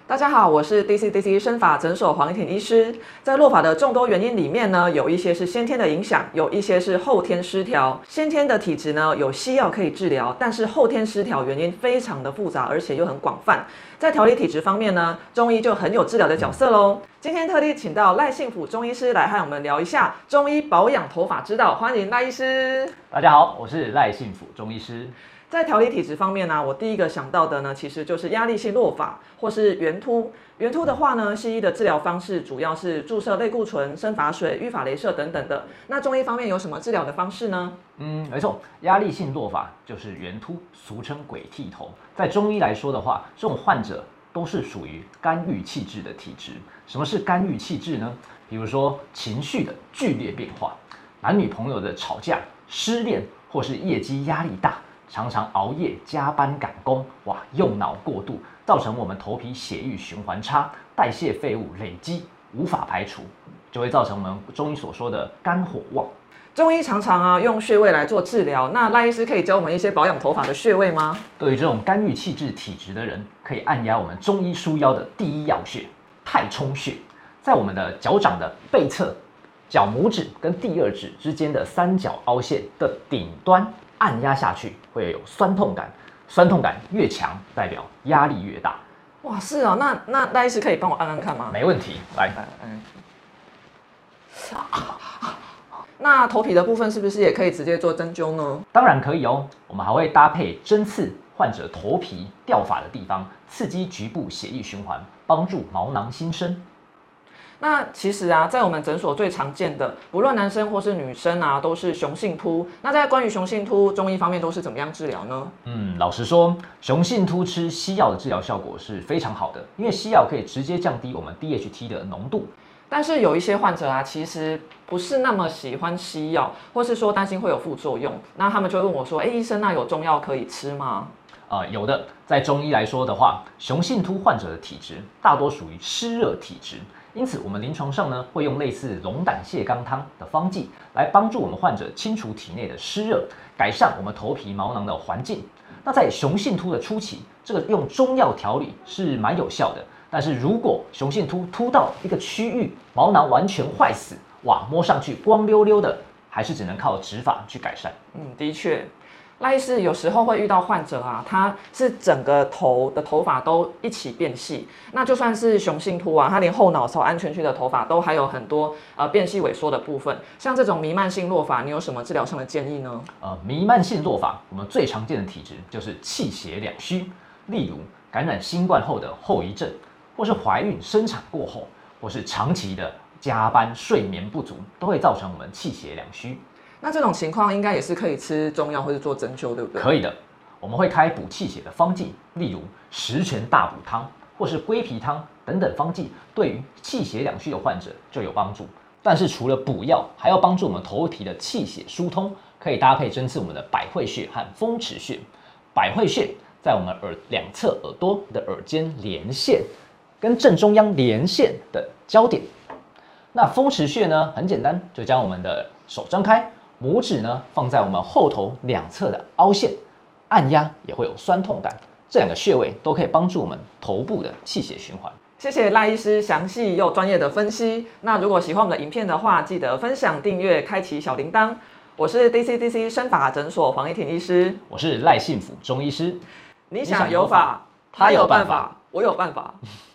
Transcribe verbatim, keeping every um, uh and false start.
大家好，我是 D C D C 生法诊所黄一婷医师。在落发的众多原因里面呢，有一些是先天的影响，有一些是后天失调。先天的体质呢，有西药可以治疗，但是后天失调原因非常的复杂，而且又很广泛。在调理体质方面呢，中医就很有治疗的角色喽。今天特地请到赖幸福中医师来和我们聊一下中医保养头发之道，欢迎赖医师。 大家好，我是赖幸福中医师。 在调理体质方面呢、啊，我第一个想到的呢，其实就是压力性落发或是圆秃。圆秃的话呢，西医的治疗方式主要是注射类固醇、生发水、育发雷射等等的。那中医方面有什么治疗的方式呢？ 嗯，没错，压力性落发就是圆秃，俗称鬼剃头。在中医来说的话，这种患者都是属于肝郁气滞的体质。什么是肝郁气滞呢？比如说情绪的剧烈变化，男女朋友的吵架、失恋，或是业绩压力大。常常熬夜加班赶工，哇，用脑过度，造成我们头皮血液循环差，代谢废物累积无法排除，就会造成我们中医所说的肝火旺。 中医常常啊用穴位来做治疗，那赖医师可以教我们一些保养头发的穴位吗？ 对于这种肝郁气滞体质的人，可以按压我们中医疏腰的第一要穴太冲穴，在我们的脚掌的背侧，脚拇指跟第二指之间的三角凹陷的顶端。按压下去会有酸痛感，酸痛感越强，代表压力越大。 哇，是哦，那那赖医师可以帮我按按看吗？ 没问题，来。 嗯。那头皮的部分是不是也可以直接做针灸呢？ 当然可以哦，我们还会搭配针刺患者头皮掉发的地方，刺激局部血液循环，帮助毛囊新生。 那其实啊，在我们诊所最常见的，不论男生或是女生啊，都是雄性秃。那在关于雄性秃，中医方面都是怎么样治疗呢？ 嗯，老实说，雄性秃吃西药的治疗效果是非常好的，因为西药可以直接降低我们 D H T 的浓度。 但是有一些患者啊，其实不是那么喜欢西药，或是说担心会有副作用，那他们就会问我说：“哎，医生，那有中药可以吃吗？” 呃，有的。在中医来说的话，雄性秃患者的体质大多属于湿热体质。因此，我们临床上呢会用类似龙胆泻肝汤的方剂来帮助我们患者清除体内的湿热，改善我们头皮毛囊的环境。那在雄性秃的初期，这个用中药调理是蛮有效的。但是如果雄性秃秃到一个区域，毛囊完全坏死，哇，摸上去光溜溜的，还是只能靠植发去改善。 嗯，的确。赖医师有时候会遇到患者啊，他是整个头的头发都一起变细，那就算是雄性秃啊，他连后脑勺安全区的头发都还有很多呃变细萎缩的部分。像这种弥漫性落发，你有什么治疗上的建议呢？ 呃，弥漫性落发，我们最常见的体质就是气血两虚，例如感染新冠后的后遗症，或是怀孕生产过后，或是长期的加班睡眠不足，都会造成我们气血两虚。 那这种情况应该也是可以吃中药或者做针灸，对不对？ 可以的，我们会开补气血的方剂，例如十全大补汤或是龟皮汤等等方剂，对于气血两虚的患者就有帮助。但是除了补药，还要帮助我们头皮的气血疏通，可以搭配针刺我们的百会穴和风池穴。百会穴在我们耳两侧耳朵的耳尖连线，跟正中央连线的交点。那风池穴呢，很简单，就将我们的手张开。拇指呢放在我们后头两侧的凹陷，按压也会有酸痛感，这两个穴位都可以帮助我们头部的气血循环。 谢谢赖医师详细又专业的分析。那如果喜欢我们的影片的话，记得分享、订阅、开启小铃铛。我是 D C D C 生发诊所黄一婷医师， 我是赖幸福中医师。 你想有法，他有办法，我有办法。